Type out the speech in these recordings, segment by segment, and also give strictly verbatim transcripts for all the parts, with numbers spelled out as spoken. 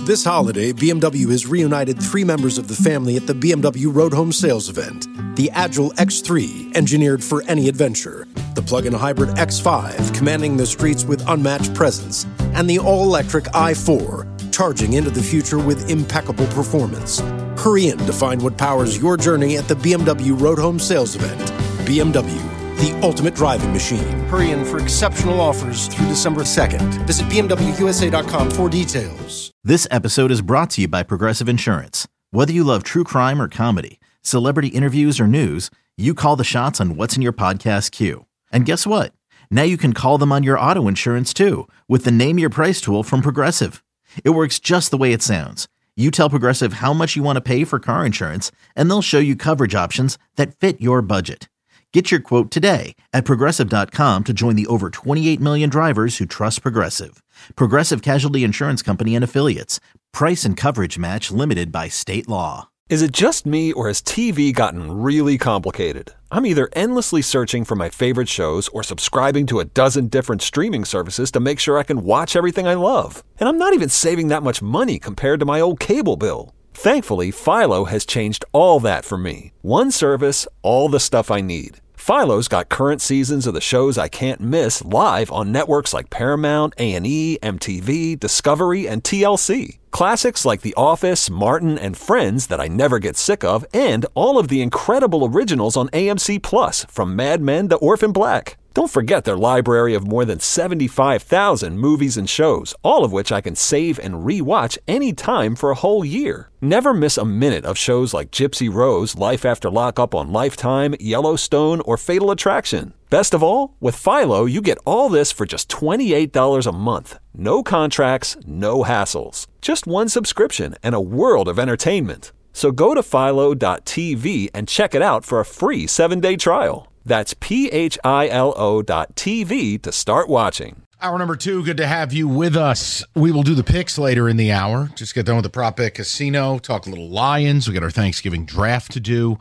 This holiday, B M W has reunited three members of the family at the B M W Road Home Sales event. The Agile X three, engineered for any adventure. The plug-in hybrid X five, commanding the streets with unmatched presence. And the all-electric i four, charging into the future with impeccable performance. Hurry in to find what powers your journey at the B M W Road Home Sales event. B M W, the ultimate driving machine. Hurry in for exceptional offers through December second. Visit B M W U S A dot com for details. This episode is brought to you by Progressive Insurance. Whether you love true crime or comedy, celebrity interviews or news, you call the shots on what's in your podcast queue. And guess what? Now you can call them on your auto insurance too with the Name Your Price tool from Progressive. It works just the way it sounds. You tell Progressive how much you want to pay for car insurance, and they'll show you coverage options that fit your budget. Get your quote today at Progressive dot com to join the over twenty-eight million drivers who trust Progressive. Progressive Casualty Insurance Company and Affiliates. Price and coverage match limited by state law. Is it just me, or has T V gotten really complicated? I'm either endlessly searching for my favorite shows or subscribing to a dozen different streaming services to make sure I can watch everything I love. And I'm not even saving that much money compared to my old cable bill. Thankfully, Philo has changed all that for me. One service, all the stuff I need. Philo's got current seasons of the shows I can't miss live on networks like Paramount, A and E, M T V, Discovery, and T L C. Classics like The Office, Martin, and Friends that I never get sick of, and all of the incredible originals on A M C Plus, from Mad Men to Orphan Black. Don't forget their library of more than seventy-five thousand movies and shows, all of which I can save and re-watch anytime for a whole year. Never miss a minute of shows like Gypsy Rose, Life After Lockup on Lifetime, Yellowstone, or Fatal Attraction. Best of all, with Philo, you get all this for just twenty-eight dollars a month. No contracts, no hassles. Just one subscription and a world of entertainment. So go to philo dot t v and check it out for a free seven-day trial. That's P H I L O dot T V to start watching. Hour number two, good to have you with us. We will do the picks later in the hour. Just get done with the Prop Bet Casino, talk a little Lions. We got our Thanksgiving draft to do.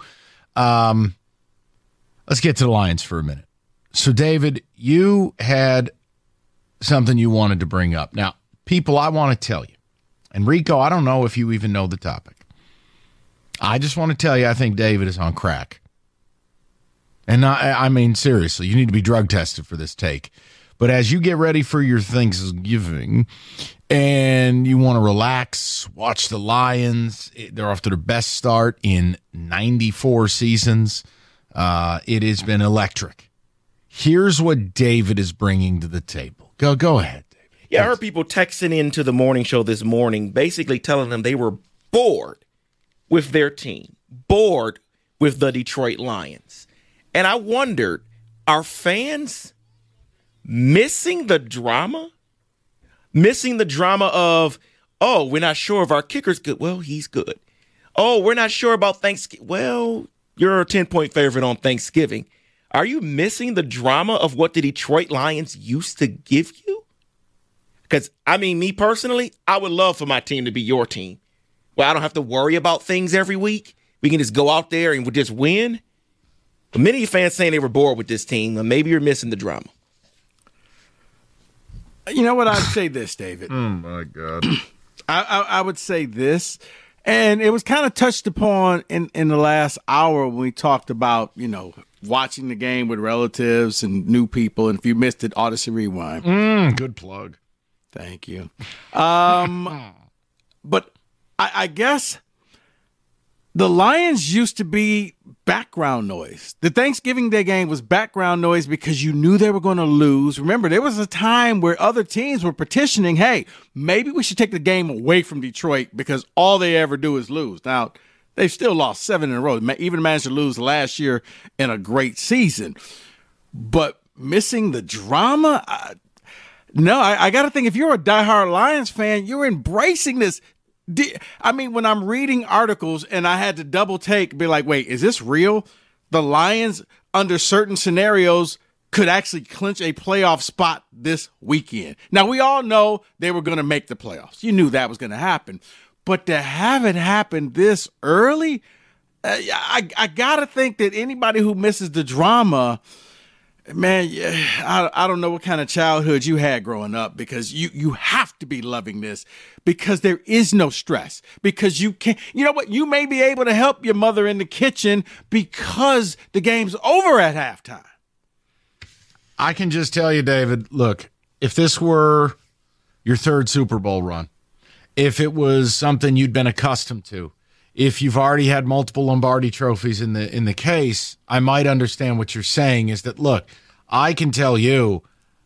Um, let's get to the Lions for a minute. So, David, you had something you wanted to bring up. Now, people, I want to tell you, and Rico, I don't know if you even know the topic. I just want to tell you, I think David is on crack. And I, I mean, seriously, you need to be drug tested for this take. But as you get ready for your Thanksgiving and you want to relax, watch the Lions, they're off to their best start in ninety-four seasons. Uh, it has been electric. Here's what David is bringing to the table. Go, go ahead, David. Yeah, I heard people texting into the morning show this morning, basically telling them they were bored with their team, bored with the Detroit Lions. And I wondered, are fans missing the drama? Missing the drama of, oh, we're not sure if our kicker's good. Well, he's good. Oh, we're not sure about Thanksgiving. Well, you're a ten-point favorite on Thanksgiving. Are you missing the drama of what the Detroit Lions used to give you? Because, I mean, me personally, I would love for my team to be your team. Well, I don't have to worry about things every week. We can just go out there and just win. But many fans saying they were bored with this team. And maybe you're missing the drama. You know what? I'd say this, David. Oh, my God. I, I, I would say this. And it was kind of touched upon in, in the last hour when we talked about, you know, watching the game with relatives and new people. And if you missed it, Odyssey Rewind. Mm, good plug. Thank you. Um, but I, I guess the Lions used to be background noise. The Thanksgiving Day game was background noise because you knew they were going to lose. Remember, there was a time where other teams were petitioning, hey, maybe we should take the game away from Detroit because all they ever do is lose. Now, they've still lost seven in a row. Even managed to lose last year in a great season. But missing the drama? I, no, I, I got to think if you're a diehard Lions fan, you're embracing this. I mean, when I'm reading articles and I had to double take, be like, wait, is this real? The Lions, under certain scenarios, could actually clinch a playoff spot this weekend. Now, we all know they were going to make the playoffs. You knew that was going to happen. But to have it happen this early, uh, I, I got to think that anybody who misses the drama, Man, yeah, I, I don't know what kind of childhood you had growing up, because you, you have to be loving this, because there is no stress, because you can't, you know what? You may be able to help your mother in the kitchen because the game's over at halftime. I can just tell you, David, look, if this were your third Super Bowl run, if it was something you'd been accustomed to, if you've already had multiple Lombardi trophies in the in the case, I might understand what you're saying is that, look, I can tell you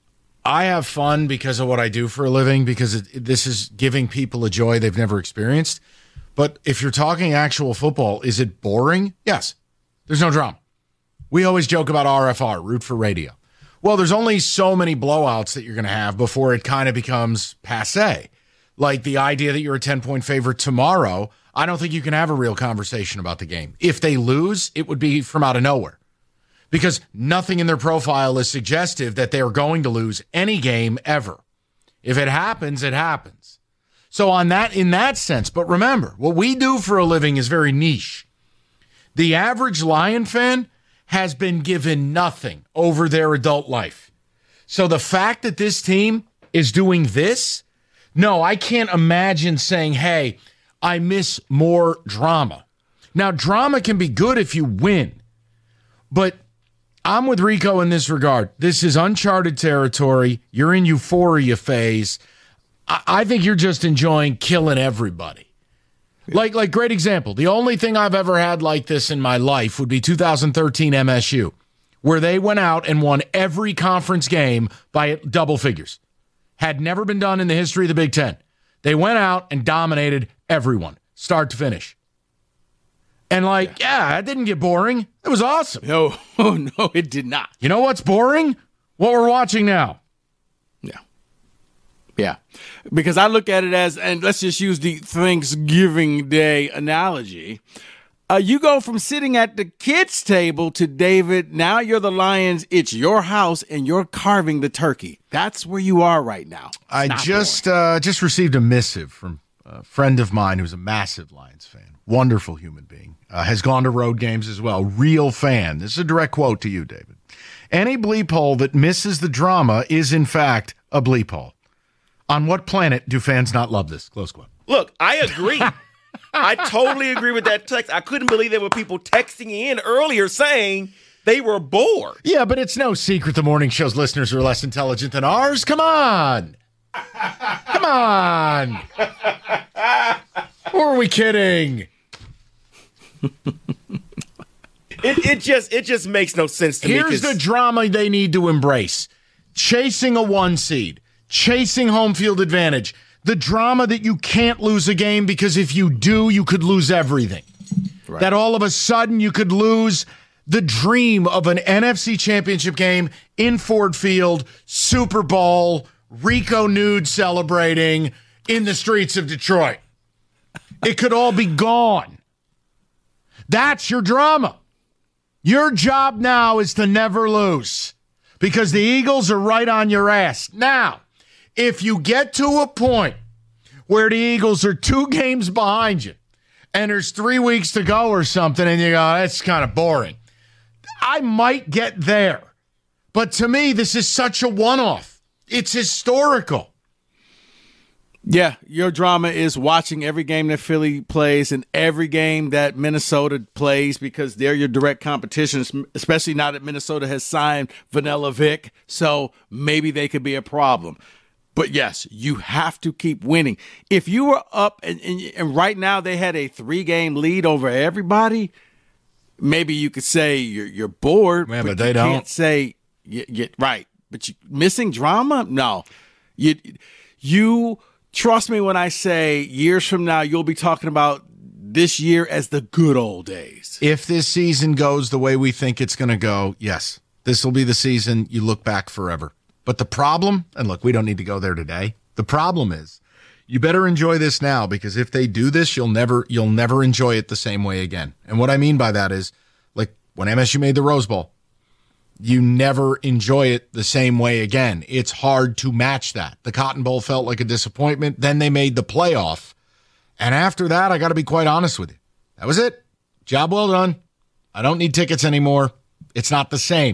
I have fun because of what I do for a living, because it, this is giving people a joy they've never experienced. But if you're talking actual football, is it boring? Yes. There's no drama. We always joke about R F R, root for radio. Well, there's only so many blowouts that you're going to have before it kind of becomes passé. Like the idea that you're a ten-point favorite tomorrow, I don't think you can have a real conversation about the game. If they lose, it would be from out of nowhere, because nothing in their profile is suggestive that they are going to lose any game ever. If it happens, it happens. So on that, in that sense, but remember, what we do for a living is very niche. The average Lion fan has been given nothing over their adult life. So the fact that this team is doing this, no, I can't imagine saying, hey, I miss more drama. Now, drama can be good if you win, but I'm with Rico in this regard. This is uncharted territory. You're in euphoria phase. I, I think you're just enjoying killing everybody. Yeah. Like, like great example. The only thing I've ever had like this in my life would be two thousand thirteen M S U, where they went out and won every conference game by double figures. Had never been done in the history of the Big Ten. They went out and dominated everyone, start to finish. And like, yeah, that didn't get boring. It was awesome. No, oh, no, it did not. You know what's boring? What we're watching now. Yeah. Yeah. Because I look at it as, and let's just use the Thanksgiving Day analogy. Uh, you go from sitting at the kids' table to, David, now you're the Lions, it's your house, and you're carving the turkey. That's where you are right now. It's I just uh, just received a missive from a friend of mine who's a massive Lions fan, wonderful human being, uh, has gone to road games as well, real fan. This is a direct quote to you, David. Any bleep hole that misses the drama is, in fact, a bleep hole. On what planet do fans not love this? Close quote. Look, I agree. I totally agree with that text. I couldn't believe there were people texting in earlier saying they were bored. Yeah, but it's no secret the morning show's listeners are less intelligent than ours. Come on. Come on. Or are we kidding? It it just it just makes no sense to Here's me. Here's the drama they need to embrace. Chasing a one seed, chasing home field advantage. The drama that you can't lose a game because if you do, you could lose everything. Right. That all of a sudden you could lose the dream of an N F C championship game in Ford Field, Super Bowl, Rico nude celebrating in the streets of Detroit. It could all be gone. That's your drama. Your job now is to never lose because the Eagles are right on your ass. Now, if you get to a point where the Eagles are two games behind you and there's three weeks to go or something and you go, that's kind of boring, I might get there. But to me, this is such a one-off. It's historical. Yeah, your drama is watching every game that Philly plays and every game that Minnesota plays because they're your direct competition, especially now that Minnesota has signed Vanilla Vic, so maybe they could be a problem. But yes, you have to keep winning. If you were up and, and, and right now they had a three-game lead over everybody, maybe you could say you're you're bored. Yeah, but, but they you don't. Can't say you, you, right. But you, missing drama? No. You you trust me when I say years from now you'll be talking about this year as the good old days. If this season goes the way we think it's going to go, yes, this will be the season you look back forever. But the problem, and look, we don't need to go there today. The problem is you better enjoy this now because if they do this, you'll never you'll never enjoy it the same way again. And what I mean by that is, like when M S U made the Rose Bowl, you never enjoy it the same way again. It's hard to match that. The Cotton Bowl felt like a disappointment. Then they made the playoff. And after that, I got to be quite honest with you. That was it. Job well done. I don't need tickets anymore. It's not the same.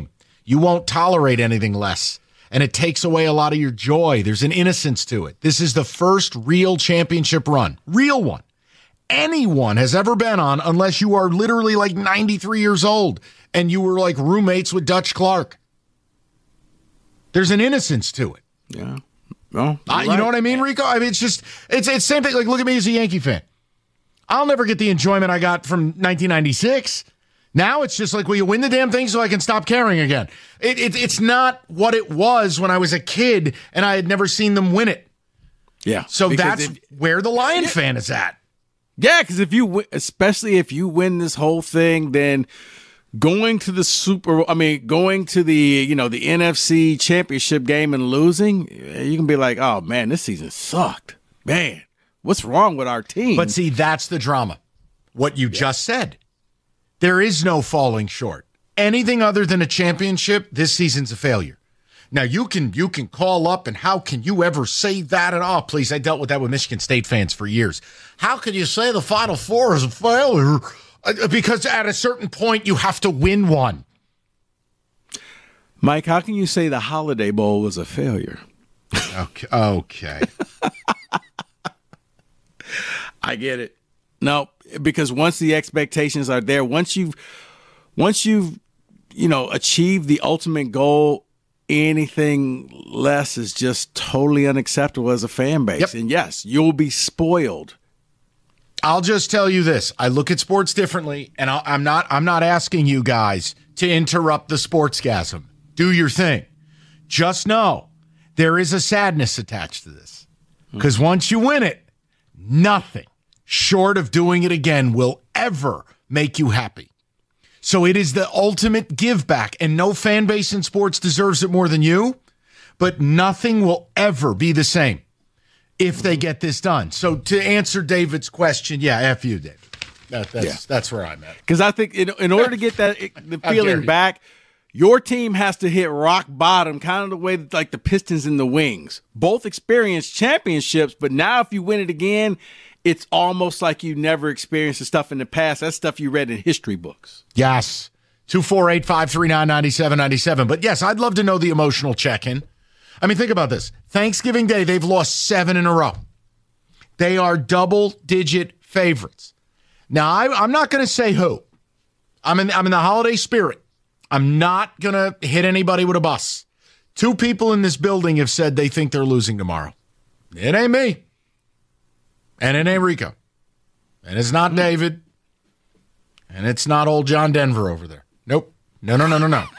You won't tolerate anything less. And it takes away a lot of your joy. There's an innocence to it. This is the first real championship run, real one, anyone has ever been on, unless you are literally like ninety-three years old and you were like roommates with Dutch Clark. There's an innocence to it. Yeah. Well, uh, you right. know what I mean, Rico? I mean, it's just, it's it's same thing. Like, look at me as a Yankee fan. I'll never get the enjoyment I got from nineteen ninety-six. Now it's just like, will you win the damn thing so I can stop caring again? It, it, it's not what it was when I was a kid and I had never seen them win it. Yeah. So because that's if, where the Lion yeah. fan is at. Yeah, because if you, win, especially if you win this whole thing, then going to the Super, I mean, going to the, you know, the N F C Championship game and losing, you can be like, oh man, this season sucked. Man, what's wrong with our team? But see, that's the drama. What you yeah. just said. There is no falling short. Anything other than a championship, this season's a failure. Now, you can you can call up, and how can you ever say that at all? Please, I dealt with that with Michigan State fans for years. How can you say the Final Four is a failure? Because at a certain point, you have to win one. Mike, how can you say the Holiday Bowl was a failure? Okay. okay. I get it. No, because once the expectations are there, once you've, once you've, you know, achieved the ultimate goal, anything less is just totally unacceptable as a fan base. Yep. And yes, you'll be spoiled. I'll just tell you this: I look at sports differently, and I'll, I'm not. I'm not asking you guys to interrupt the sportsgasm. Do your thing. Just know there is a sadness attached to this, because mm-hmm. once you win it, nothing short of doing it again will ever make you happy. So it is the ultimate give back, and no fan base in sports deserves it more than you, but nothing will ever be the same if they get this done. So to answer David's question, yeah, F you, David. That, that's, yeah. that's where I'm at. Because I think in, in order to get that the feeling back, your team has to hit rock bottom, kind of the way that, like the Pistons and the Wings. Both experienced championships, but now if you win it again, it's almost like you never experienced the stuff in the past. That's stuff you read in history books. Yes. two four eight, five three nine, nine seven nine seven. But yes, I'd love to know the emotional check-in. I mean, think about this. Thanksgiving Day, they've lost seven in a row. They are double-digit favorites. Now, I, I'm not going to say who. I'm in, I'm in the holiday spirit. I'm not going to hit anybody with a bus. Two people in this building have said they think they're losing tomorrow. It ain't me. And it ain't Rico. And it's not David. And it's not old John Denver over there. Nope. No, no, no, no, no.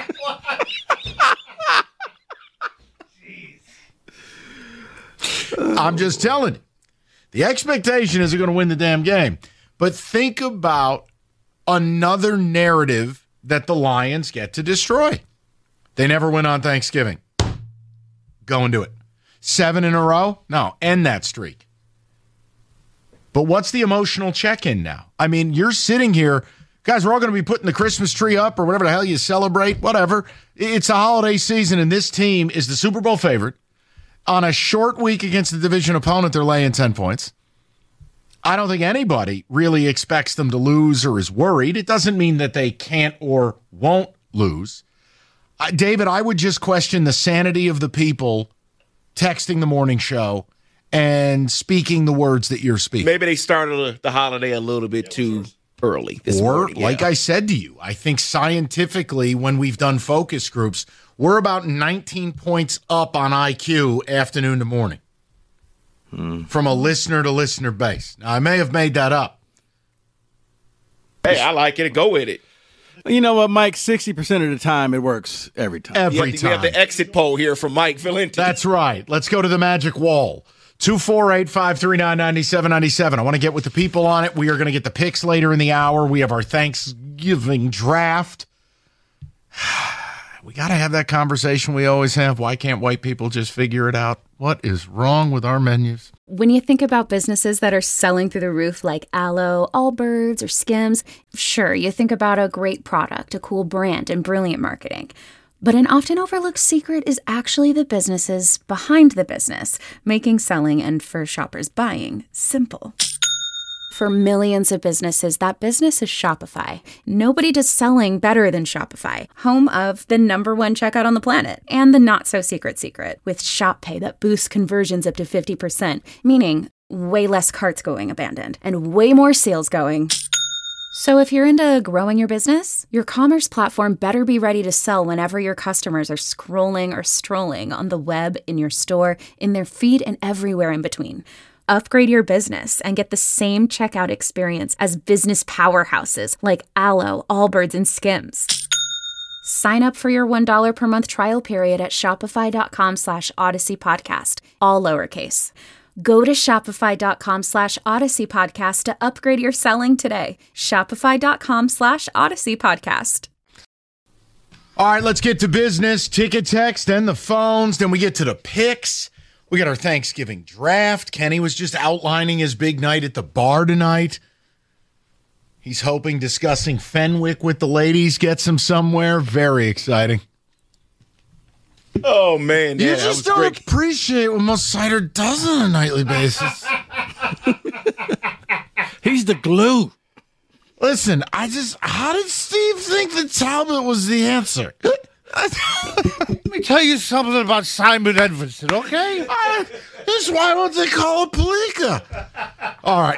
I'm just telling you. The expectation is they're going to win the damn game. But think about another narrative that the Lions get to destroy. They never win on Thanksgiving. Go and do it. Seven in a row? No, end that streak. But what's the emotional check-in now? I mean, you're sitting here. Guys, we're all going to be putting the Christmas tree up or whatever the hell you celebrate, whatever. It's a holiday season, and this team is the Super Bowl favorite. On a short week against the division opponent, they're laying ten points. I don't think anybody really expects them to lose or is worried. It doesn't mean that they can't or won't lose. Uh, David, I would just question the sanity of the people texting the morning show and speaking the words that you're speaking. Maybe they started the holiday a little bit too early this or, morning. Like yeah. I said to you, I think scientifically when we've done focus groups, we're about nineteen points up on I Q afternoon to morning hmm. from a listener to listener base. Now, I may have made that up. Hey, I like it. Go with it. You know what, Mike? sixty percent of the time, it works every time. Every we have, time. We have the exit poll here from Mike Valenti. That's right. Let's go to the magic wall. two four eight, five three nine, nine seven nine seven. I want to get with the people on it. We are going to get the picks later in the hour. We have our Thanksgiving draft. We got to have that conversation we always have. Why can't white people just figure it out? What is wrong with our menus? When you think about businesses that are selling through the roof like Aloe, Allbirds, or Skims, sure, you think about a great product, a cool brand, and brilliant marketing. But an often overlooked secret is actually the businesses behind the business, making selling and for shoppers buying simple. For millions of businesses, that business is Shopify. Nobody does selling better than Shopify, home of the number one checkout on the planet and the not-so-secret secret with Shop Pay that boosts conversions up to fifty percent, meaning way less carts going abandoned and way more sales going. So if you're into growing your business, your commerce platform better be ready to sell whenever your customers are scrolling or strolling on the web, in your store, in their feed, and everywhere in between. Upgrade your business and get the same checkout experience as business powerhouses like Alo, Allbirds, and Skims. Sign up for your one dollar per month trial period at shopify.com slash Odyssey Podcast, all lowercase. Go to shopify.com slash Odyssey Podcast to upgrade your selling today. Shopify.com slash Odyssey Podcast. All right, let's get to business. Ticket text, then the phones, then we get to the picks. We got our Thanksgiving draft. Kenny was just outlining his big night at the bar tonight. He's hoping discussing Fenwick with the ladies gets him somewhere. Very exciting. Oh, man. You Yeah, just that was don't great. appreciate what most cider does on a nightly basis. He's the glue. Listen, I just, how did Steve think that Talbot was the answer? Let me tell you something about Simon Edmondson, okay? I, that's why don't they call it Palika? All right.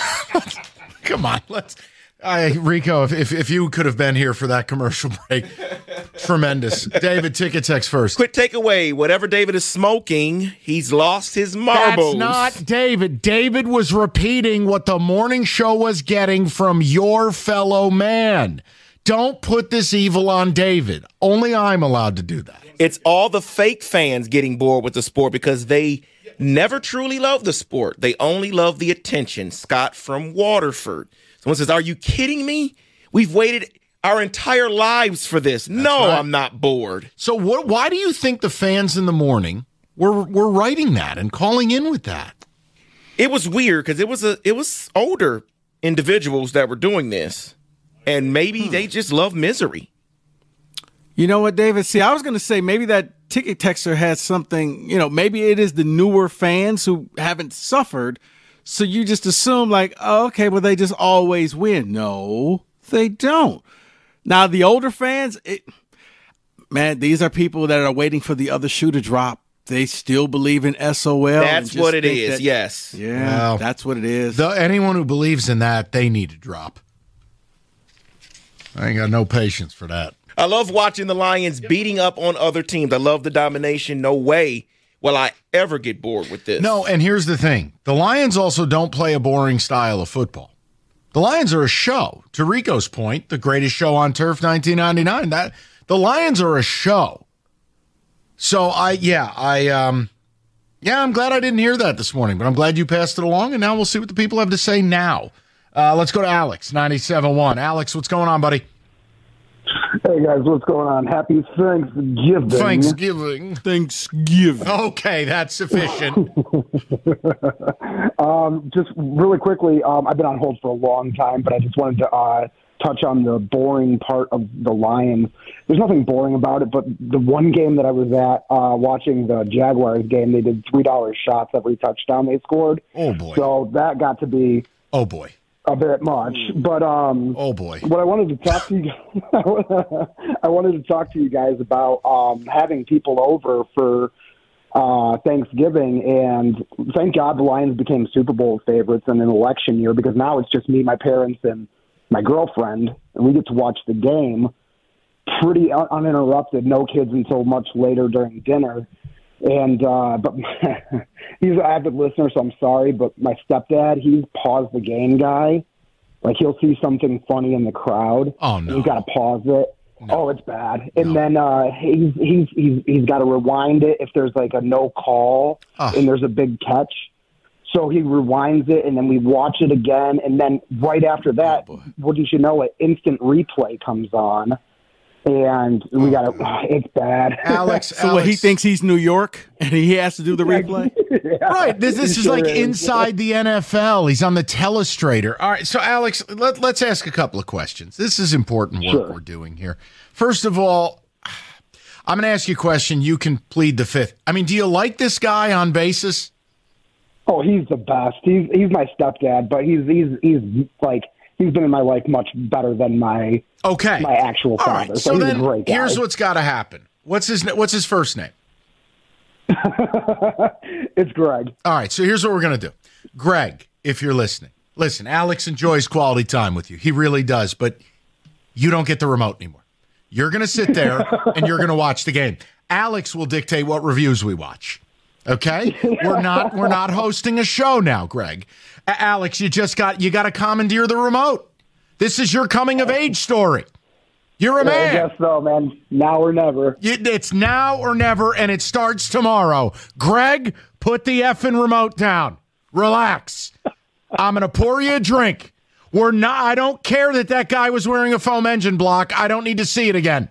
Come on. Let's. I, Rico, if, if if you could have been here for that commercial break, tremendous. David, ticket text first. Quick takeaway. Whatever David is smoking, he's lost his marbles. That's not David. David was repeating what the morning show was getting from your fellow man. Don't put this evil on David. Only I'm allowed to do that. It's all the fake fans getting bored with the sport because they never truly love the sport. They only love the attention. Scott from Waterford. Someone says, are you kidding me? We've waited our entire lives for this. That's no, right. I'm not bored. So what? Why do you think the fans in the morning were were writing that and calling in with that? It was weird because it was a it was older individuals that were doing this. And maybe hmm. they just love misery. You know what, David? See, I was going to say maybe that ticket texter has something, you know, maybe it is the newer fans who haven't suffered. So you just assume like, oh, okay, well, they just always win. No, they don't. Now, the older fans, it, man, these are people that are waiting for the other shoe to drop. They still believe in S O L. That's what it is, that, yes. Yeah, well, that's what it is. The, anyone who believes in that, they need to drop. I ain't got no patience for that. I love watching the Lions beating up on other teams. I love the domination. No way will I ever get bored with this. No, and here's the thing. The Lions also don't play a boring style of football. The Lions are a show. To Rico's point, the greatest show on turf, nineteen ninety-nine. That the Lions are a show. So I, yeah, I, um, yeah, I'm glad I didn't hear that this morning, but I'm glad you passed it along, and now we'll see what the people have to say now. Uh, let's go to Alex, ninety-seven point one. Alex, what's going on, buddy? Hey, guys, what's going on? Happy Thanksgiving. Thanksgiving. Thanksgiving. Okay, that's sufficient. um, just really quickly, um, I've been on hold for a long time, but I just wanted to uh, touch on the boring part of the Lions. There's nothing boring about it, but the one game that I was at uh, watching the Jaguars game, they did three dollar shots every touchdown they scored. Oh, boy. So that got to be... Oh, boy. A bit much, but um, oh boy! What I wanted to talk to you, I wanted to talk to you guys about um, having people over for uh, Thanksgiving, and thank God the Lions became Super Bowl favorites in an election year because now it's just me, my parents, and my girlfriend, and we get to watch the game pretty un- uninterrupted. No kids until much later during dinner. And, uh, but he's an avid listener, so I'm sorry, but my stepdad, he's pause the game guy. Like, he'll see something funny in the crowd. Oh, no. He's got to pause it. No. Oh, it's bad. And No. then, uh, he's, he's, he's, he's got to rewind it if there's like a no call Ugh. and there's a big catch. So he rewinds it and then we watch it again. And then right after that, Oh, wouldn't you know it, instant replay comes on. And we got to, it's bad. Alex, So Alex. what, he thinks he's New York and he has to do the replay? Yeah. Right. This, this He is sure like is. inside the N F L. He's on the telestrator. All right. So, Alex, let, let's ask a couple of questions. This is important work Sure. we're doing here. First of all, I'm going to ask you a question. You can plead the fifth. I mean, do you like this guy on basis? Oh, he's the best. He's he's my stepdad, but he's he's he's like he's been in my life much better than my okay my actual All father. right, so so he's then a great guy. here's what's got to happen. What's his What's his first name? It's Greg. All right, so here's what we're going to do. Greg, if you're listening, listen, Alex enjoys quality time with you. He really does, but you don't get the remote anymore. You're going to sit there and you're going to watch the game. Alex will dictate what reviews we watch. Okay? We're not we're not hosting a show now, Greg. A- Alex, you just got you got to commandeer the remote. This is your coming of age story. You're a man. I guess so, man. Now or never. It's now or never, and it starts tomorrow. Greg, put the effing remote down. Relax. I'm going to pour you a drink. We're not. I don't care that that guy was wearing a foam engine block. I don't need to see it again.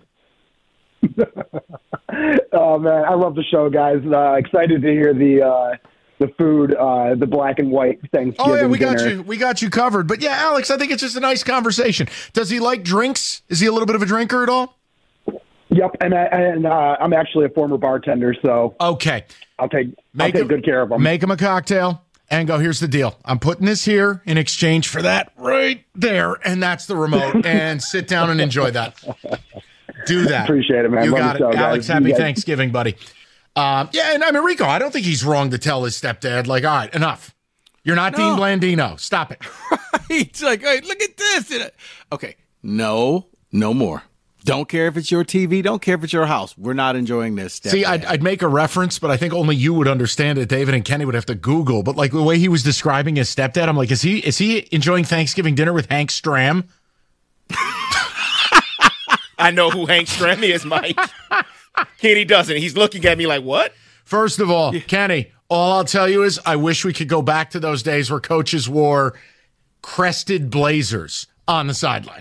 Oh, man. I love the show, guys. Uh, excited to hear the uh, the food, uh, the black and white Thanksgiving Oh, yeah, we got dinner. you. We got you covered. But, yeah, Alex, I think it's just a nice conversation. Does he like drinks? Is he a little bit of a drinker at all? Yep, and, I, and uh, I'm actually a former bartender, so Okay. I'll take Make I'll take him- good care of him. Make him a cocktail and go, here's the deal. I'm putting this here in exchange for that right there, and that's the remote. And sit down and enjoy that. Do that. Appreciate it, man. You Love got the it. show, Alex, guys. happy You guys- Thanksgiving, buddy. Um, yeah, and I mean, Rico, I don't think he's wrong to tell his stepdad, like, all right, enough. You're not Dean No. Blandino. Stop it. He's like, hey, look at this. And, uh, Okay, no, no more. Don't care if it's your T V. Don't care if it's your house. We're not enjoying this. See, stepdad. I'd, I'd make a reference, but I think only you would understand it. David and Kenny would have to Google. But like the way he was describing his stepdad, I'm like, is he is he enjoying Thanksgiving dinner with Hank Stram? I know who Hank Stram is, Mike. Kenny doesn't. He's looking at me like, what? First of all, Kenny, all I'll tell you is I wish we could go back to those days where coaches wore crested blazers on the sideline.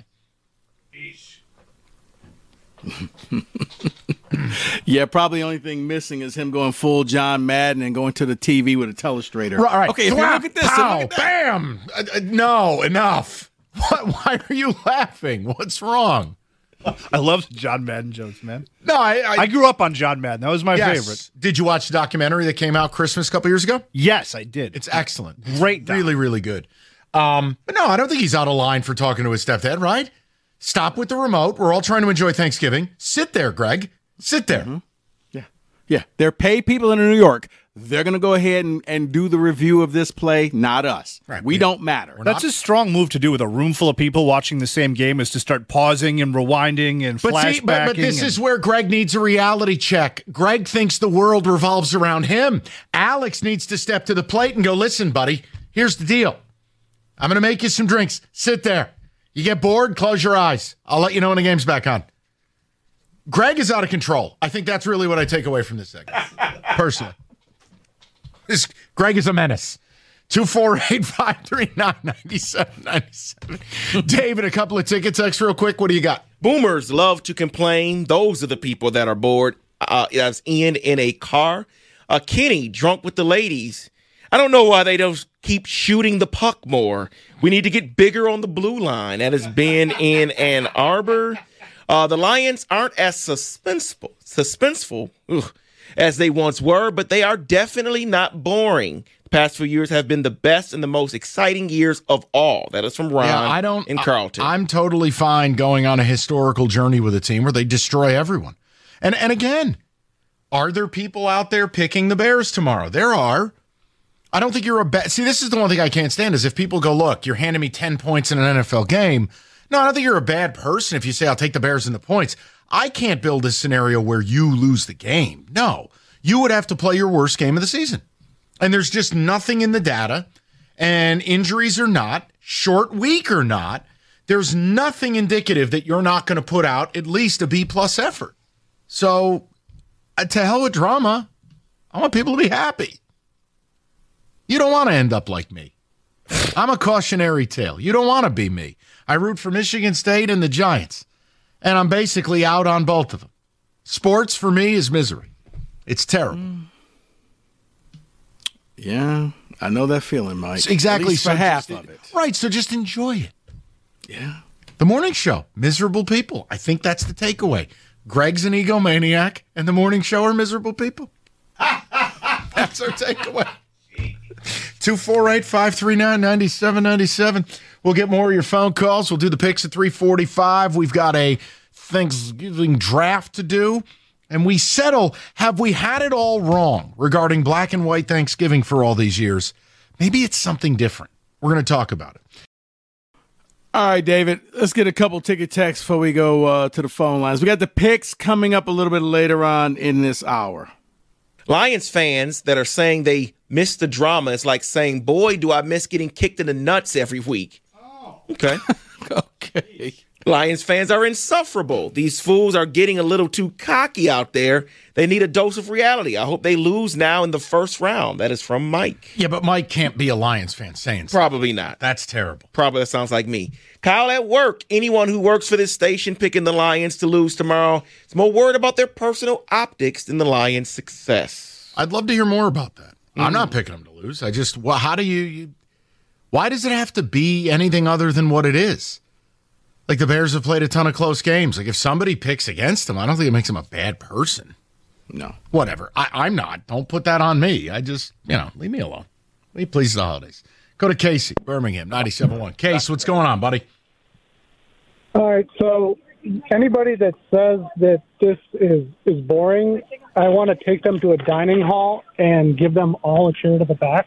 Yeah, probably the only thing missing is him going full John Madden and going to the T V with a telestrator. Right, all right. Okay, if you Thwap, look at this, pow, look at that. bam. Uh, uh, no, enough. What, why are you laughing? What's wrong? I love John Madden jokes, man. No, I, I, I grew up on John Madden. That was my yes. favorite. Did you watch the documentary that came out Christmas a couple years ago? Yes, I did. It's excellent. Great doc. Really, really good. Um, but no, I don't think he's out of line for talking to his stepdad, right? Stop with the remote. We're all trying to enjoy Thanksgiving. Sit there, Greg. Sit there. Mm-hmm. Yeah, yeah. They're paid people in New York. They're going to go ahead and, and do the review of this play, not us. Right. We We- don't matter. That's a strong move to do with a room full of people watching the same game, is to start pausing and rewinding and But flashbacking. see, but, but this and- is where Greg needs a reality check. Greg thinks the world revolves around him. Alex needs to step to the plate and go, listen, buddy, here's the deal. I'm going to make you some drinks. Sit there. You get bored, close your eyes. I'll let you know when the game's back on. Greg is out of control. I think that's really what I take away from this segment, personally. This, Greg is a menace. two four eight, five three nine, nine seven nine seven. David, a couple of ticket texts real quick. What do you got? Boomers love to complain. Those are the people that are bored. Uh, as in in a car. Uh, Kenny, drunk with the ladies. I don't know why they don't keep shooting the puck more. We need to get bigger on the blue line. That has been in Ann Arbor. Uh, the Lions aren't as suspenseful, suspenseful ugh, as they once were, but they are definitely not boring. The past few years have been the best and the most exciting years of all. That is from Ron Yeah, I don't. in Carlton. I, I'm totally fine going on a historical journey with a team where they destroy everyone. And and again, are there people out there picking the Bears tomorrow? There are. I don't think you're a bad. See, this is the one thing I can't stand is if people go, look, you're handing me ten points in an N F L game. No, I don't think you're a bad person if you say I'll take the Bears and the points. I can't build a scenario where you lose the game. No, you would have to play your worst game of the season. And there's just nothing in the data, and injuries or not, short week or not, there's nothing indicative that you're not going to put out at least a B-plus effort. So, uh, to hell with drama. I want people to be happy. You don't want to end up like me. I'm a cautionary tale. You don't want to be me. I root for Michigan State and the Giants, and I'm basically out on both of them. Sports, for me, is misery. It's terrible. Yeah, I know that feeling, Mike. So exactly. At least for so half just- of it. Right, so just enjoy it. Yeah. The morning show, miserable people. I think that's the takeaway. Greg's an egomaniac, and the morning show are miserable people. That's our takeaway. two four eight, five three nine, nine seven nine seven. We'll get more of your phone calls. We'll do the picks at three forty-five. We've got a Thanksgiving draft to do. And we settle, have we had it all wrong regarding black and white Thanksgiving for all these years? Maybe it's something different. We're going to talk about it. All right, David, let's get a couple ticket texts before we go uh, to the phone lines. We got the picks coming up a little bit later on in this hour. Lions fans that are saying they miss the drama, it's like saying, boy, do I miss getting kicked in the nuts every week. Oh. Okay. Okay. Lions fans are insufferable. These fools are getting a little too cocky out there. They need a dose of reality. I hope they lose now in the first round. That is from Mike. Yeah, but Mike can't be a Lions fan saying so. Probably not. That's terrible. Probably that sounds like me. Kyle at work. Anyone who works for this station picking the Lions to lose tomorrow is more worried about their personal optics than the Lions' success. I'd love to hear more about that. Mm-hmm. I'm not picking them to lose. I just, well, how do you, you, why does it have to be anything other than what it is? Like the Bears have played a ton of close games. Like if somebody picks against them, I don't think it makes them a bad person. No. Whatever. I, I'm not. Don't put that on me. I just, you know, leave me alone. Leave please the holidays. Go to Casey, Birmingham, ninety-seven point one. Case, what's going on, buddy? All right. So anybody that says that this is, is boring, I want to take them to a dining hall and give them all a chair to the back.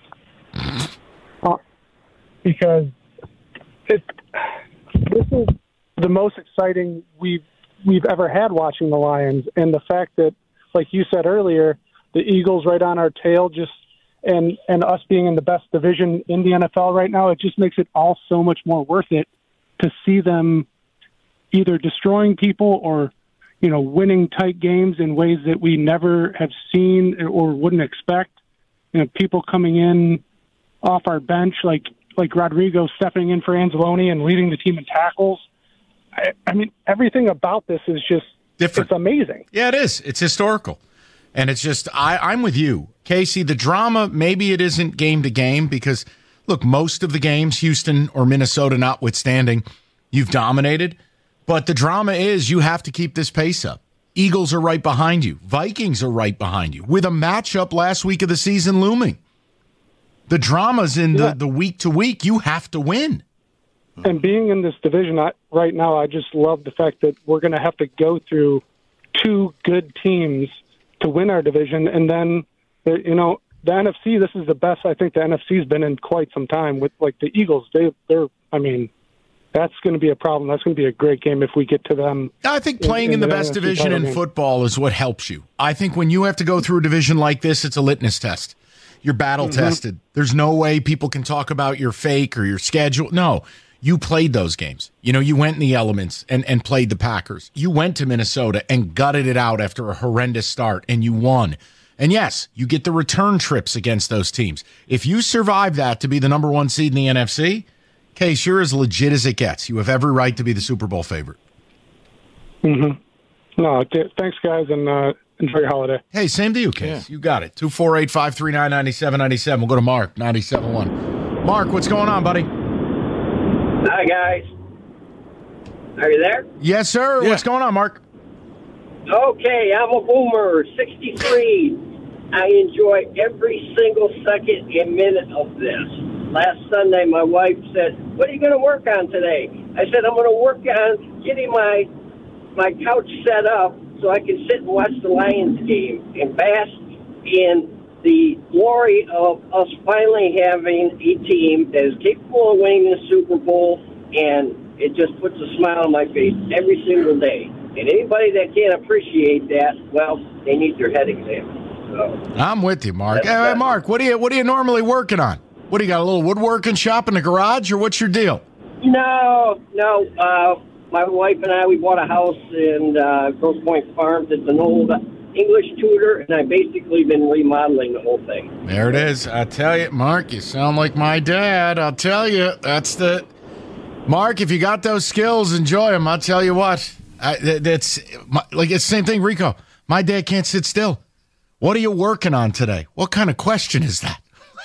uh, because it, this is the most exciting we've we've ever had watching the Lions, and the fact that, like you said earlier, the Eagles right on our tail, just and and us being in the best division in the N F L right now, it just makes it all so much more worth it to see them either destroying people or, you know, winning tight games in ways that we never have seen or wouldn't expect. You know, people coming in off our bench like like Rodrigo stepping in for Anzalone and leading the team in tackles. I, I mean, everything about this is just different. It's amazing. Yeah, it is. It's historical. And it's just, I, I'm with you. Casey, the drama, maybe it isn't game to game because, look, most of the games, Houston or Minnesota notwithstanding, you've dominated. But the drama is you have to keep this pace up. Eagles are right behind you. Vikings are right behind you with a matchup last week of the season looming. The drama's in yeah. the, the week to week. You have to win. And being in this division I, right now, I just love the fact that we're going to have to go through two good teams to win our division. And then, you know, the N F C, this is the best I think the N F C's been in quite some time with, like, the Eagles. They, they're, I mean, that's going to be a problem. That's going to be a great game if we get to them. I think playing in, in the, the best N F C division in game. Football is what helps you. I think when you have to go through a division like this, it's a litmus test. You're battle tested. Mm-hmm. There's no way people can talk about your fake or your schedule. No, you played those games. You know, you went in the elements and, and played the Packers. You went to Minnesota and gutted it out after a horrendous start, and you won. And yes, you get the return trips against those teams. If you survive that to be the number one seed in the N F C, Case, you're as legit as it gets. You have every right to be the Super Bowl favorite. Mm-hmm. No, th- thanks, guys, and uh, enjoy your holiday. Hey, same to you, Case. Yeah. You got it. two four eight, five three nine, nine seven nine seven. We'll go to Mark, ninety-seven point one. Mark, what's going on, buddy? Hi, guys. Are you there? Yes, sir. Yeah. What's going on, Mark? Okay, I'm a boomer, sixty-three. I enjoy every single second and minute of this. Last Sunday, my wife said, what are you going to work on today? I said, I'm going to work on getting my my couch set up so I can sit and watch the Lions game and bask in the glory of us finally having a team that is capable of winning the Super Bowl, and it just puts a smile on my face every single day. And anybody that can't appreciate that, well, they need their head examined. So, I'm with you, Mark. Hey, hey, Mark, what are you what are you normally working on? What do you got, a little woodworking shop in the garage, or what's your deal? No, no. Uh, my wife and I, we bought a house in uh, Grosse Pointe Farms. It's an old English tutor, and I've basically been remodeling the whole thing. There it is. I tell you, Mark, you sound like my dad. I'll tell you, that's the... Mark, if you got those skills, enjoy them. I'll tell you what. I, that's like it's the same thing, Rico. My dad can't sit still. What are you working on today? What kind of question is that?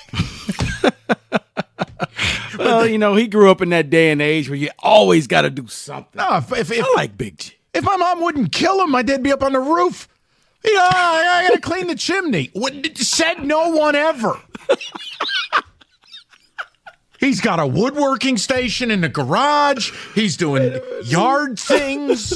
Well, you know, he grew up in that day and age where you always got to do something. No, if, if, if I like Big G. If my mom wouldn't kill him, my dad'd be up on the roof. You know, I, I got to clean the chimney. What, said no one ever. He's got a woodworking station in the garage. He's doing yard things.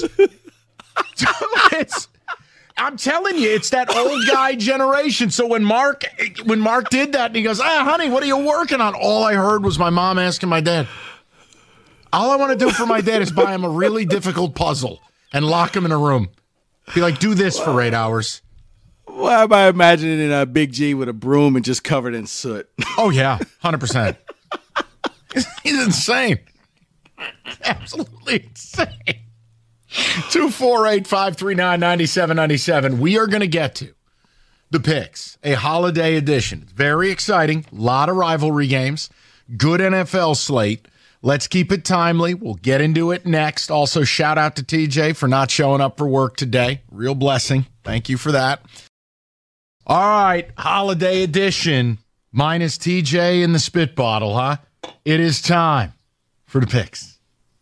It's, I'm telling you, it's that old guy generation. So when Mark when Mark did that, and he goes, ah, honey, what are you working on? All I heard was my mom asking my dad. All I want to do for my dad is buy him a really difficult puzzle and lock him in a room. Be like, do this for eight hours. Why am I imagining a Big G with a broom and just covered in soot? Oh, yeah, one hundred percent. He's insane. Absolutely insane. two four eight, five three nine, nine seven nine seven. We are going to get to the picks, a holiday edition. It's very exciting. A lot of rivalry games. Good N F L slate. Let's keep it timely. We'll get into it next. Also, shout out to T J for not showing up for work today. Real blessing. Thank you for that. All right, holiday edition. Minus T J in the spit bottle, huh? It is time for the picks.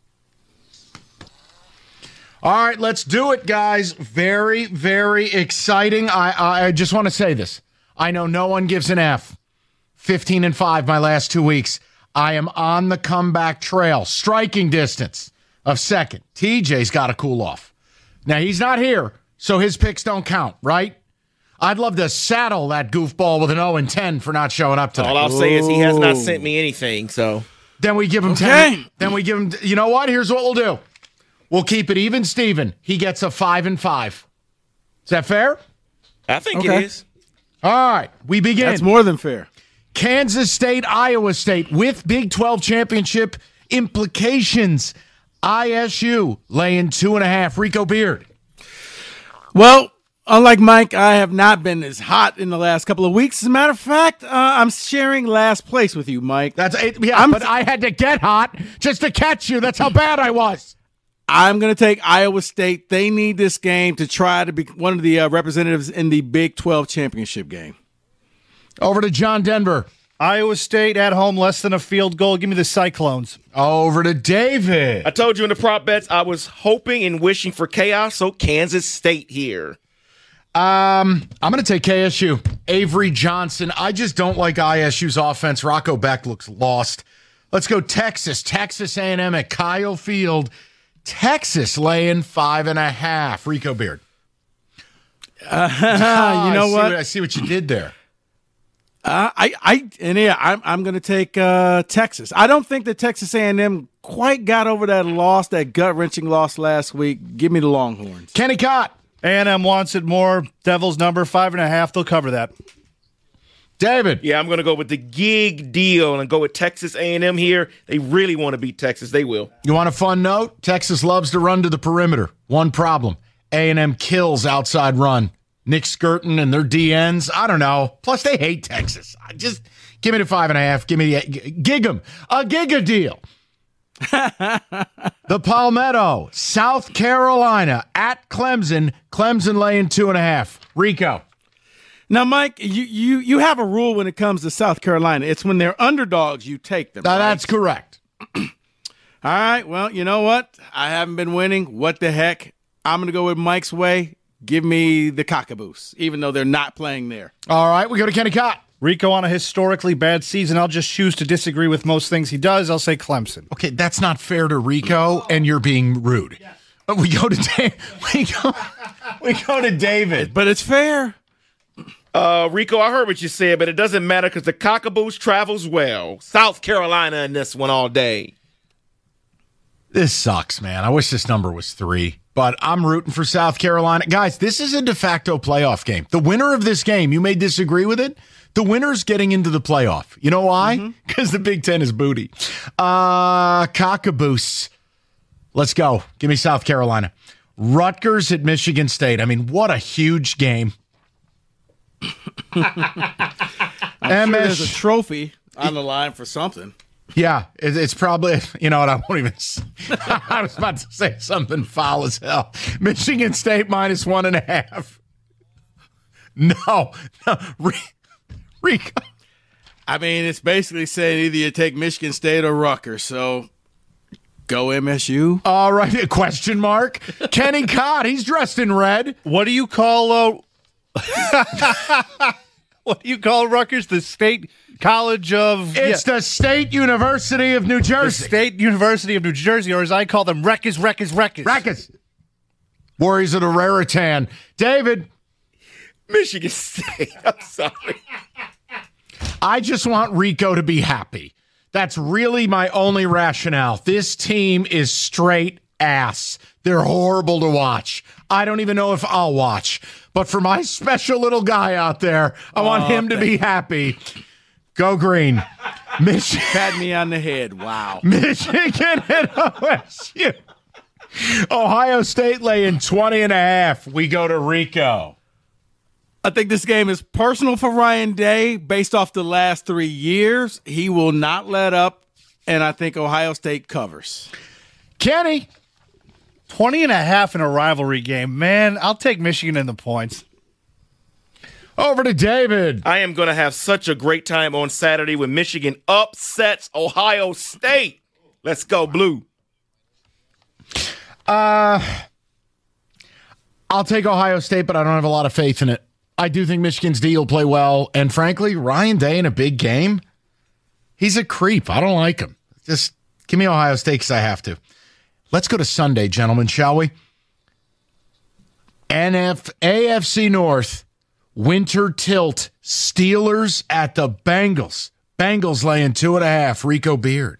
All right, let's do it, guys. Very, very exciting. I, I just want to say this. I know no one gives an F. fifteen and five my last two weeks. I am on the comeback trail. Striking distance of second. T J's got to cool off. Now, he's not here, so his picks don't count, right? I'd love to saddle that goofball with an oh and ten for not showing up today. All I'll say is he has not sent me anything, so. Then we give him okay. ten. Then we give him, you know what? Here's what we'll do. We'll keep it even, Steven. He gets a five and five. Is that fair? I think okay. it is. All right, we begin. That's more than fair. Kansas State, Iowa State with Big twelve championship implications. I S U laying two and a half. Rico Beard. Well, unlike Mike, I have not been as hot in the last couple of weeks. As a matter of fact, uh, I'm sharing last place with you, Mike. That's it. Yeah, I'm, but I had to get hot just to catch you. That's how bad I was. I'm going to take Iowa State. They need this game to try to be one of the uh, representatives in the Big twelve championship game. Over to John Denver. Iowa State at home, less than a field goal. Give me the Cyclones. Over to David. I told you in the prop bets I was hoping and wishing for chaos, so Kansas State here. Um, I'm going to take K S U. Avery Johnson. I just don't like I S U's offense. Rocco Beck looks lost. Let's go Texas. Texas A and M at Kyle Field. Texas laying five and a half. Rico Beard. Uh, oh, you know I what? what? I see what you did there. Uh, I, I, and yeah, I'm, I'm going to take uh, Texas. I don't think that Texas A and M quite got over that loss, that gut wrenching loss last week. Give me the Longhorns. Kenny Cott. A and M wants it more. Devils number five and a half. They'll cover that. David. Yeah, I'm going to go with the gig deal and go with Texas A and M here. They really want to beat Texas. They will. You want a fun note? Texas loves to run to the perimeter. One problem. A and M kills outside run. Nick Skirton and their D Ns. I don't know. Plus, they hate Texas. I just give me the five and a half. Give me the gig 'em. A giga deal. The Palmetto, South Carolina at Clemson. Clemson laying two and a half. Rico. Now, Mike, you, you, you have a rule when it comes to South Carolina. It's when they're underdogs, you take them. Now, right? that's correct. All right. Well, you know what? I haven't been winning. What the heck? I'm going to go with Mike's way. Give me the Cockaboos, even though they're not playing there. All right, we go to Kenny Cott. Rico on a historically bad season. I'll just choose to disagree with most things he does. I'll say Clemson. Okay, that's not fair to Rico, and you're being rude. Yes. We go to Dave. We go, we go to David, but it's fair. Uh, Rico, I heard what you said, but it doesn't matter because the Cockaboos travels well. South Carolina in this one all day. This sucks, man. I wish this number was three. But I'm rooting for South Carolina. Guys, this is a de facto playoff game. The winner of this game, you may disagree with it, the winner's getting into the playoff. You know why? Because mm-hmm. the Big Ten is booty. Uh, Cockaboos. Let's go. Give me South Carolina. Rutgers at Michigan State. I mean, what a huge game. I'm sure there's a trophy on the line for something. Yeah, it's probably, you know what, I won't even, I was about to say something foul as hell. Michigan State minus one and a half. No, no, Rico. I mean, it's basically saying either you take Michigan State or Rutgers, so go M S U. All right, a question mark. Kenny Cott, he's dressed in red. What do you call, uh, what do you call Rutgers, the state College of... It's yeah. the State University of New The Jersey. State University of New Jersey, or as I call them, Wreckers, Wreckers, Wreckers. Wreckers. Warriors of the Raritan. David. Michigan State. I'm sorry. I just want Rico to be happy. That's really my only rationale. This team is straight ass. They're horrible to watch. I don't even know if I'll watch. But for my special little guy out there, I want Oh, him to be happy. Go green. Mich- Pat me on the head. Wow. Michigan and O S U. Ohio State laying twenty and a half. We go to Rico. I think this game is personal for Ryan Day based off the last three years. He will not let up, and I think Ohio State covers. Kenny. twenty and a half in a rivalry game. Man, I'll take Michigan in the points. Over to David. I am going to have such a great time on Saturday when Michigan upsets Ohio State. Let's go, Blue. Uh, I'll take Ohio State, but I don't have a lot of faith in it. I do think Michigan's D will play well. And frankly, Ryan Day in a big game, he's a creep. I don't like him. Just give me Ohio State because I have to. Let's go to Sunday, gentlemen, shall we? N F A F C North, winter tilt, Steelers at the Bengals. Bengals laying two and a half, Rico Beard.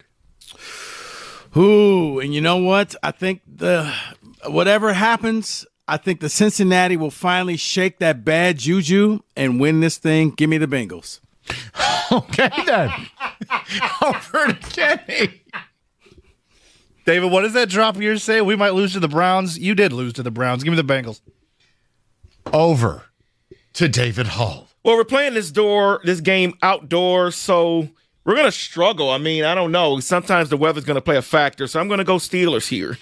Ooh, and you know what? I think the whatever happens, I think the Cincinnati will finally shake that bad juju and win this thing. Give me the Bengals. Okay, then. Over to Kenny. David, what does that drop of yours say? We might lose to the Browns. You did lose to the Browns. Give me the Bengals. Over to David Hull. Well, we're playing this door, this game outdoors, so we're going to struggle. I mean, I don't know. Sometimes the weather's going to play a factor, so I'm going to go Steelers here.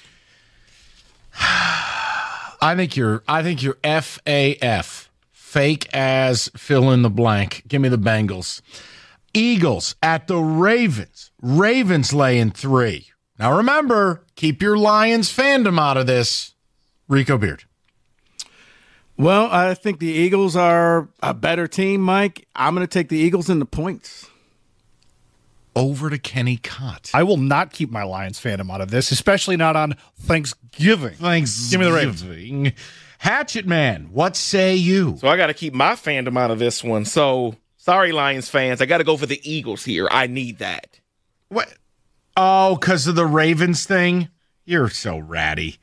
I think you're I think you're F A F. Fake as fill in the blank. Give me the Bengals. Eagles at the Ravens. Ravens laying three. Now remember, keep your Lions fandom out of this. Rico Beard. Well, I think the Eagles are a better team, Mike. I'm going to take the Eagles in the points. Over to Kenny Cott. I will not keep my Lions fandom out of this, especially not on Thanksgiving. Thanksgiving. Give me the Ravens. Hatchet Man, what say you? So I got to keep my fandom out of this one. So sorry, Lions fans. I got to go for the Eagles here. I need that. What? Oh, because of the Ravens thing? You're so ratty.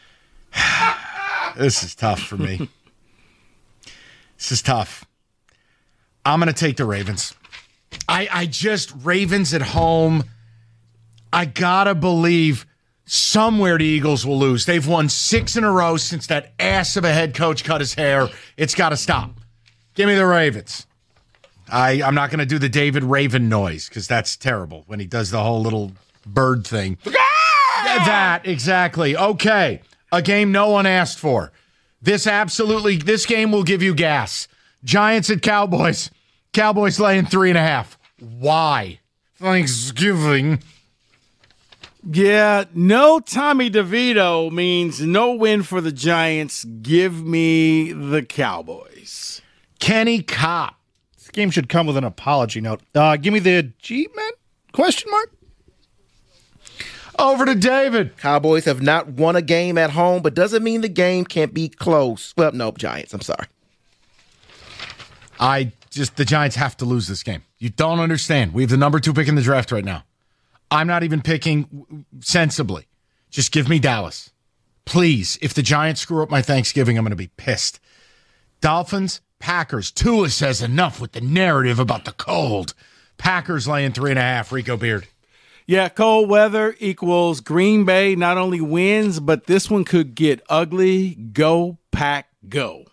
This is tough for me. This is tough. I'm going to take the Ravens. I, I just, Ravens at home, I got to believe somewhere the Eagles will lose. They've won six in a row since that ass of a head coach cut his hair. It's got to stop. Give me the Ravens. I, I'm not going to do the David Raven noise because that's terrible when he does the whole little bird thing. That, exactly. Okay. A game no one asked for. This absolutely, this game will give you gas. Giants at Cowboys. Cowboys laying three and a half. Why? Thanksgiving. Yeah, no Tommy DeVito means no win for the Giants. Give me the Cowboys. Kenny Kopp. This game should come with an apology note. Uh, give me the G-Men? Question mark? Over to David. Cowboys have not won a game at home, but doesn't mean the game can't be close. Well, nope, Giants. I'm sorry. I just, the Giants have to lose this game. You don't understand. We have the number two pick in the draft right now. I'm not even picking sensibly. Just give me Dallas. Please. If the Giants screw up my Thanksgiving, I'm going to be pissed. Dolphins, Packers. Tua says enough with the narrative about the cold. Packers laying three and a half. Rico Beard. Yeah, cold weather equals Green Bay not only wins, but this one could get ugly. Go, Pack, go.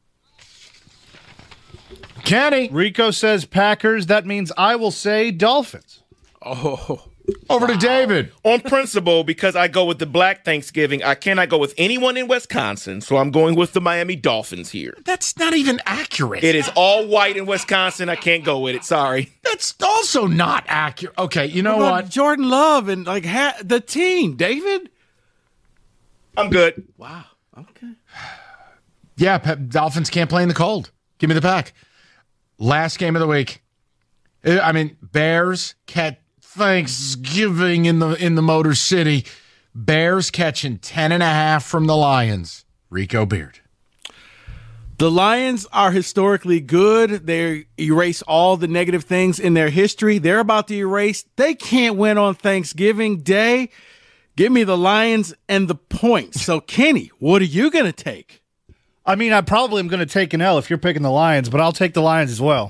Kenny. Rico says Packers. That means I will say Dolphins. Oh. Over to David. On principle, because I go with the Black Thanksgiving, I cannot go with anyone in Wisconsin, so I'm going with the Miami Dolphins here. That's not even accurate. It is all white in Wisconsin. I can't go with it. Sorry. That's also not accurate. Okay, you know what? what? Jordan Love and like ha- the team, David? I'm good. Wow. Okay. Yeah, Pe- Dolphins can't play in the cold. Give me the Pack. Last game of the week. I mean, Bears catch Thanksgiving in the in the Motor City. Bears catching ten and a half from the Lions. Rico Beard. The Lions are historically good. They erase all the negative things in their history. They're about to erase. They can't win on Thanksgiving Day. Give me the Lions and the points. So, Kenny, what are you going to take? I mean, I probably am going to take an L if you're picking the Lions, but I'll take the Lions as well.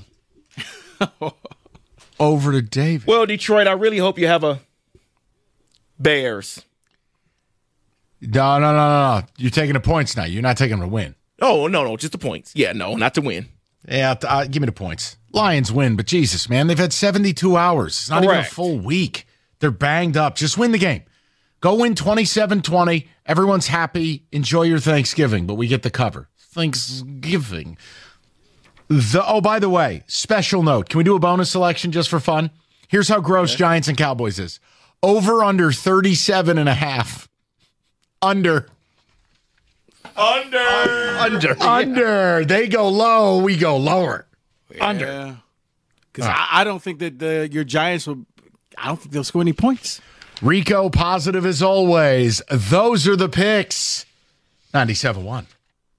Over to David. Well, Detroit, I really hope you have a Bears. No, no, no, no, no. You're taking the points now. You're not taking them to win. Oh, no, no, just the points. Yeah, no, not to win. Yeah, uh, give me the points. Lions win, but Jesus, man, they've had seventy-two hours. It's not Correct. even a full week. They're banged up. Just win the game. Go win twenty-seven twenty. Everyone's happy. Enjoy your Thanksgiving, but we get the cover. Thanksgiving. The, oh, by the way, special note. Can we do a bonus selection just for fun? Here's how gross okay. Giants and Cowboys is. Over under thirty-seven and a half. Under. Under. Under. Under. They go low. We go lower. Yeah. Under. Because I, I don't think that the, your Giants will, I don't think they'll score any points. Rico, positive as always. Those are the picks. ninety-seven one.